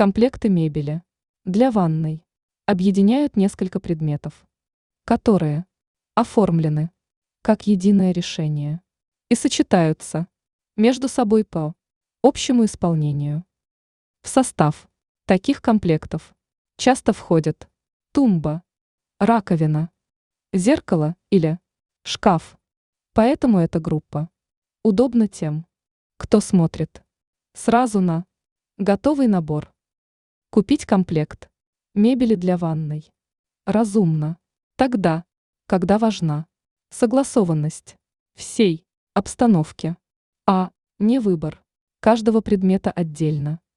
Комплекты мебели для ванной объединяют несколько предметов, которые оформлены как единое решение и сочетаются между собой по общему исполнению. В состав таких комплектов часто входят тумба, раковина, зеркало или шкаф. Поэтому эта группа удобна тем, кто смотрит сразу на готовый набор. Купить комплект мебели для ванной разумно тогда, когда важна согласованность всей обстановки, а не выбор каждого предмета отдельно.